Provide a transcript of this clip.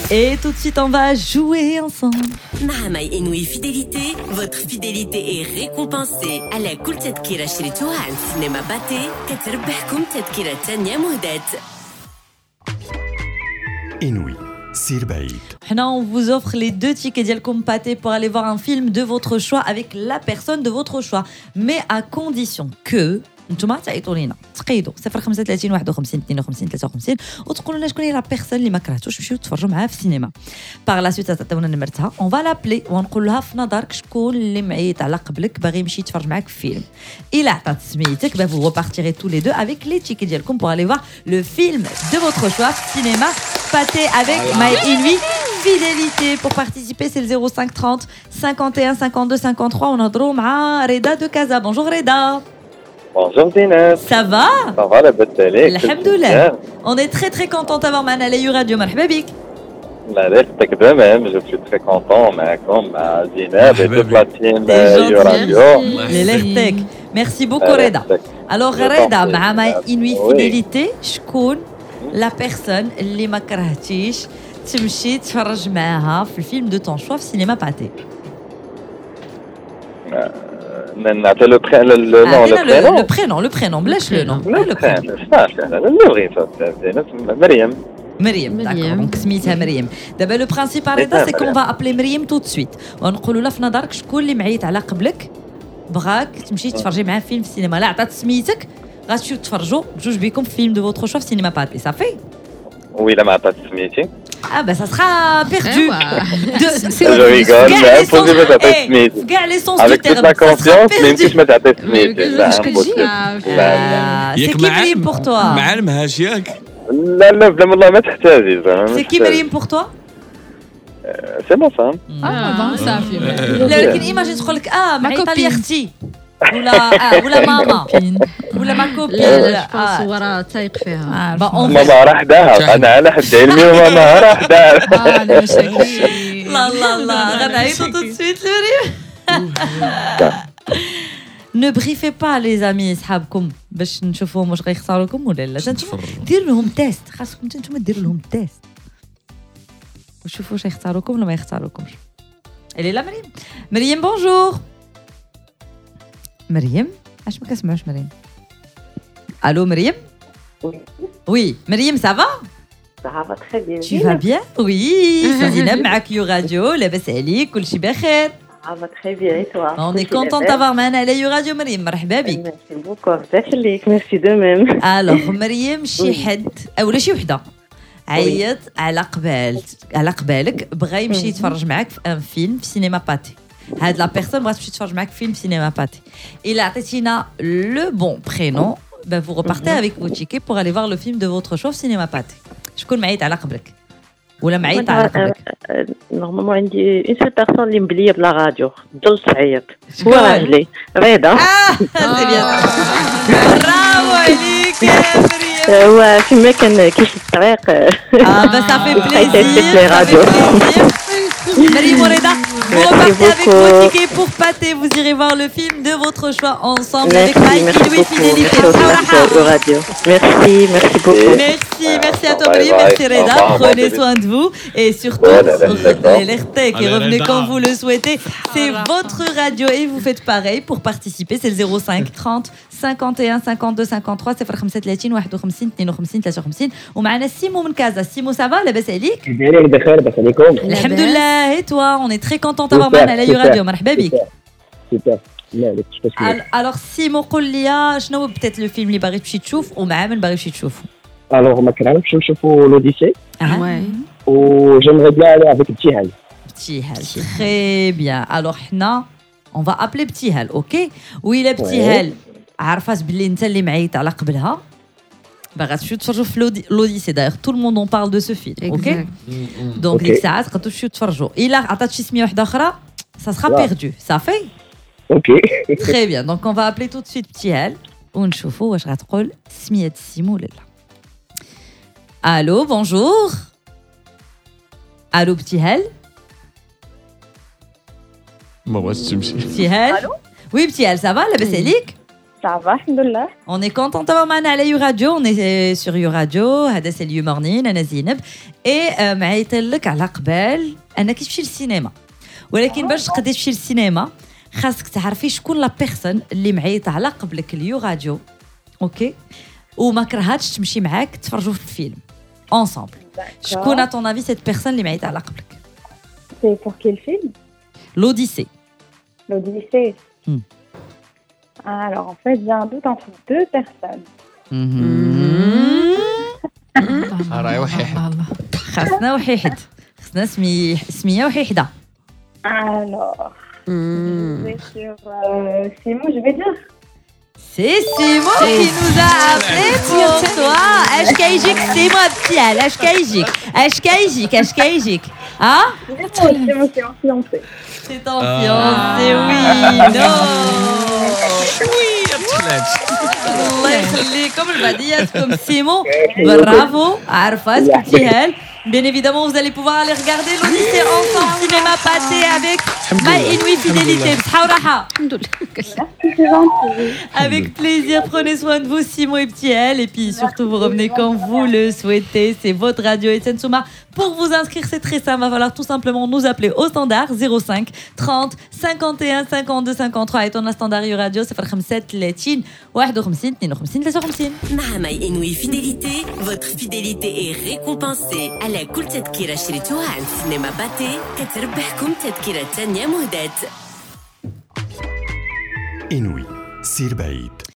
Et tout de suite, on va jouer ensemble. مع ماي انوي فيدélité, votre fidélité est récompensée. على كل تذكرة شريتوها عند سينما باتي كتربحكم تذكرة تانية مهدات. Inouï, Sir بعيد. On vous offre les 2 tickets ديالكم Pathé pour aller voir un film de votre choix avec la personne de votre choix. Mais à condition que نتوما تعيطوا لينا تقيدوا 035 51 52 53 وتقولوا لنا شكون هي لا بيرسون اللي ما كرهتوش تمشيو تفرجوا معاها في السينما. باغ لا سويت تعطيونا نمرتها اون فا لابلي ونقول لها في نظرك شكون اللي معيط على قبلك باغي يمشي يتفرج معاك في فيلم. الا عطات سميتك با vous repartirez tous les deux avec les tickets ديالكم pour aller voir le film de votre choix cinéma Pathé avec My Inouï Fidélité. Pour participer c'est le 05 30 51 52 53 ونهضروا مع رضا de Casa. Bonjour Reda. Bonjour Zineb. Ça va? Ça va la bête télé. Alhamdoulilah. On est très très content d'avoir معنا Layu Radio. مرحبا بك. La respecte de même, je suis très content معكم مع Zineb et toute la team Layu Radio. Les lertek. Merci beaucoup Reda. Alors Reda مع My Inouï Fidélité شكون la personne اللي ما كرهتيش تمشي تفرج معاها في الفيلم de ton choix في cinéma Pathé. نعطي le prénom. Le prénom, بلاش le nom. Le prénom. Le vrai ça, Myriam. Myriam, d'accord. Donc سميتها مريم. دابا le principal Reda c'est qu'on va appeler Myriam tout de suite. ونقولوا لها في نظرك شكون اللي معيط على قبلك بغاك تمشي تفرجي معاه فيلم في السينما. لا عطات سميتك غتمشيو تفرجوا بجوج بكم في فيلم de votre choix في cinéma Pathé. Ça fait? Oui, la عطات سميتي. Ah ben ça sera perdu. Je rigole, mais impossible de t'appeler Smith. Les sens avec du terme. Toute la confiance, même si je m'appelle Smith. C'est qui Myriam pour toi? معلمهاش ياك؟ لا بلا والله ما تحتاجي. C'est qui Myriam pour toi? C'est ma femme. صافي. لكن imagine تقول لك معيطه لي اختي ولا ماما ولا ما كوبين. لا صورة تايق فيها. ماما راه حداها انا على حد علمي وماما راه حداها. هذا مشاكل. لا غنعيطوا tout de suite Myriam. Ne briefez pas les amis صحابكم باش نشوفوهم واش غيختاروكم ولا لا. نتوما ديروا لهم تيست خاصكم نتوما ديروا لهم تيست وشوفوا واش يختاروكم ولا ما يختاروكمش. اللي لا مريم بونجور. مريم اش ما كسمعوش مريم. الو مريم. Oui مريم ça va? Ça va très bien. Tu vas bien? Oui زينب معك يو راديو لاباس عليك كلشي بخير. Ça va très bien et toi? On est content d'avoir معنا على يو راديو مريم. مرحبا بك. Merci beaucoup. الله يخليك. Merci de même. الوغ مريم شي حد اولا شي وحده عيط على قبالك بغا يمشي يتفرج معاك في ان فيلم في سينما باتي. هاد لا بيرسون بغات تمشي تفرج معاك فيلم سينما باتي. الا عطيتينا لو بون برينون ben vous repartez avec vos tickets pour aller voir le film de votre choix في سينما باتي. شكون معيط على قبلك ولا معيط على قبلك؟ نورمالمون عندي اون سول بيرسون اللي مبليه بلا راديو تضل تعيط هو راجلي رضا. سي بيان. برافو عليك يا مريم. هو فيما كان كيمشي في الطريق bah ça fait plaisir. Myriam Reda, vous repartez avec vos tickets pour Pathé. Vous irez voir le film de votre choix ensemble avec My Inouï Fidélité. Merci beaucoup. Merci à toi Myriam, merci Reda. Prenez soin de vous et surtout les lertek et revenez quand vous le souhaitez. C'est votre radio et vous faites pareil pour participer. C'est le 05 30 51 52 53 035 51 52 53 ومعنا سيمو من كازا. سيمو ça va لاباس عليك؟ بخير بس عليكم. الحمد لله. Et toi, on est très content d'avoir معنا على يو راديو. مرحبا بك. سوبر. لا alors سيمو قول لي شنو هو peut-être le film اللي باغي تمشي تشوف ومع من باغي تمشي تشوفه؟ alors ما كنعرفش نشوفوا l'Odyssée. Ouais. و j'aimerais bien aller avec Ptihal. Ptihal. Très bien. Alors حنا on va appeler Ptihal, OK? ويلا Ptihal عارفاس بلي انت اللي معيط على قبلها باغا تمشيو تفرجوا في l'Odyssée. D'ailleurs tout le monde en parle de ce film, OK? Donc ديك الساعات تقدروا تمشيو تفرجوا. الا عطات شي سميه واحده اخرى ça sera perdu. Ça fait? OK. Très bien. Donc on va appeler tout de suite Ptihal ونشوفوا واش غتقول سميه سيمو ولا لا. Allô, bonjour. Allô Ptihal. ما بغاتش تمشي. Ptihal. Oui Ptihal, ça va لاباس عليك؟ Ça va, alhamdoulilah. On est content d'avoir معنا على يو راديو. On est sur يو راديو. هذا سي اليو مورنين. أنا زينب. et معيط لك على قبل أنك تمشي للسينما. ولكن باش تقدري تمشي للسينما خاصك تعرفي شكون لا بيرسون اللي معيطه على قبلك اليو راديو. اوكي وما كرهاتش تمشي معاك تفرجوا في الفيلم ensemble. شكون à ton avis cette personne اللي معيطه على قبلك؟ C'est pour quel film? L'Odyssée. L'Odyssée. Alors, en fait, j'ai un doute entre deux personnes. راهي وحيحة. خاصنا وحيد. خاصنا سمية وحيدة. Alors, je vais sur Simon, je vais dire. C'est Simon qui nous a appelé pour toi. اش كيجيك سيمو بتيال اش كيجيك ها C'est en fiancé. C'est en fiancé oui non وي بتحلات. الله يخليكم البعدياتكم سيمو برافو عارفه سكتيها. Bien évidemment, vous allez pouvoir aller regarder l'Odyssée ensemble, cinéma pâté avec My Inouï Fidélité. Avec plaisir, prenez soin de vous, Simon et Ptiel. Et puis surtout, vous revenez quand vous le souhaitez. C'est votre radio Etienne Souma. Pour vous inscrire, c'est très simple. Il va falloir tout simplement nous appeler au standard 05 30 51 52 53. Et on a standard radio, c'est 57 30 51 52 53. مع My Inouï Fidélité, votre fidélité est récompensée. على كل تذكرة شريتوها عند سينما باتي كتربحكم تذكرة تانية مهداة. إنوي سير بعيد.